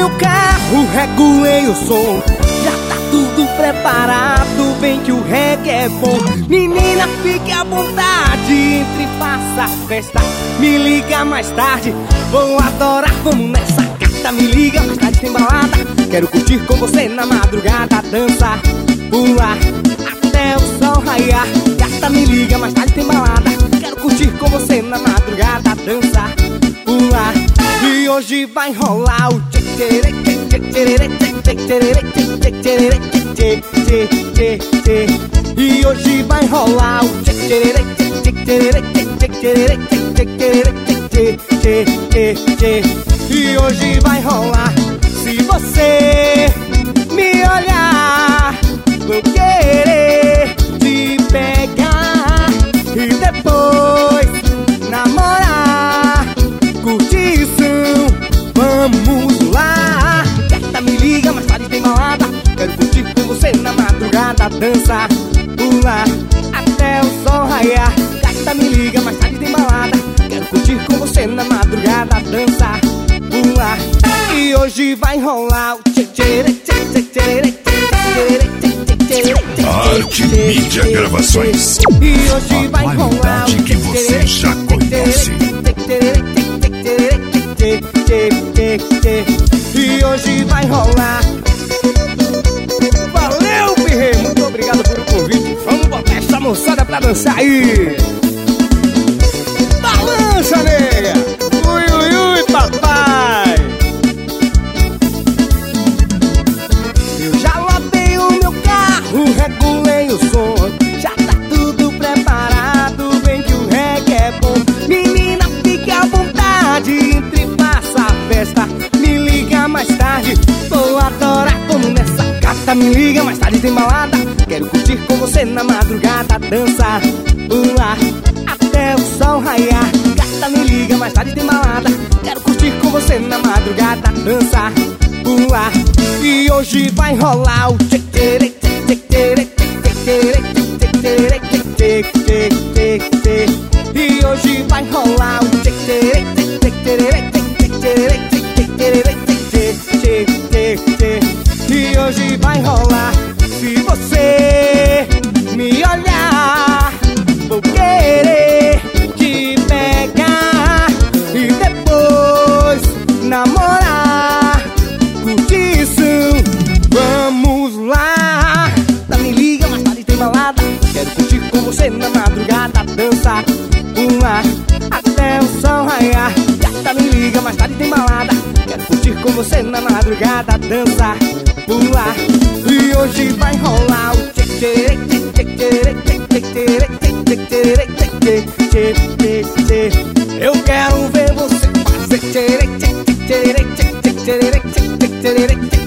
meu carro, regulei o som. Já tá tudo preparado, bem que o reggae é bom. Menina, fique à vontade, entre e faça a festa. Me liga mais tarde, vou adorar como nessa carta. Me liga mais tarde, tem balada. Quero curtir com você na madrugada. Dançar, pular, até o sol raiar. Gata, me liga mais tarde, tem balada. Quero curtir com você na madrugada. Dançar, pular. E hoje vai rolar o tchê tchê tchê tchê tchê tchê tchê tchê tchê. E hoje vai rolar o tchê tchê tchê tchê tchê tchê tchê tchê. E hoje vai rolar. Se você me olhar, vou querer te pegar e depois namorar. Curtição, vamos lá. Gata, me liga, mais tarde tem balada. Quero curtir com você na madrugada. Dançar, pular, até o sol raiar. Gata, me liga, mais tarde tem balada. Quero curtir com você na madrugada. Dançar, pular. E hoje vai rolar o tchê tchê tchê tchê tchê. Arte Mídia Gravações. E hoje vai rolar o que você já conhece. E hoje vai rolar. Valeu, Pirrê, muito obrigado por o convite. Vamos botar essa moçada pra dançar aí. Balança, nega. Ui, ui, ui, papai. Eu já lavei o meu carro, regulei o som. Já tá tudo preparado, vem que o reggae é bom. Menina, fique à vontade, entre e faça a festa. Me liga mais tarde, vou adorar como nessa carta. Me liga mais tarde, tem balada. Quero curtir com você na madrugada. Dançar, pular, até o sol raiar. Gata, me liga mais tarde, tem balada. Quero curtir com você na madrugada. Dançar, pular. E hoje vai rolar o tchê tchê tchê tchê tchê tchê tchê. E hoje vai rolar o tchê tchê tchê tchê tchê. E hoje vai rolar. Se você me olhar, vou querer te pegar e depois namorar. Curtição, vamos lá. Tá, me liga, mais tarde tem balada. Quero curtir com você na madrugada. Dançar, pular, até o sol raiar. Gata, me liga, mais tarde tem balada. Quero curtir com você na madrugada. Dançar, pular. E hoje vai rolar o tchê tchê tchê tchê tchê tchê tchê. Eu quero ver você fazer tchê tchê tchê tchê tchê tchê tchê.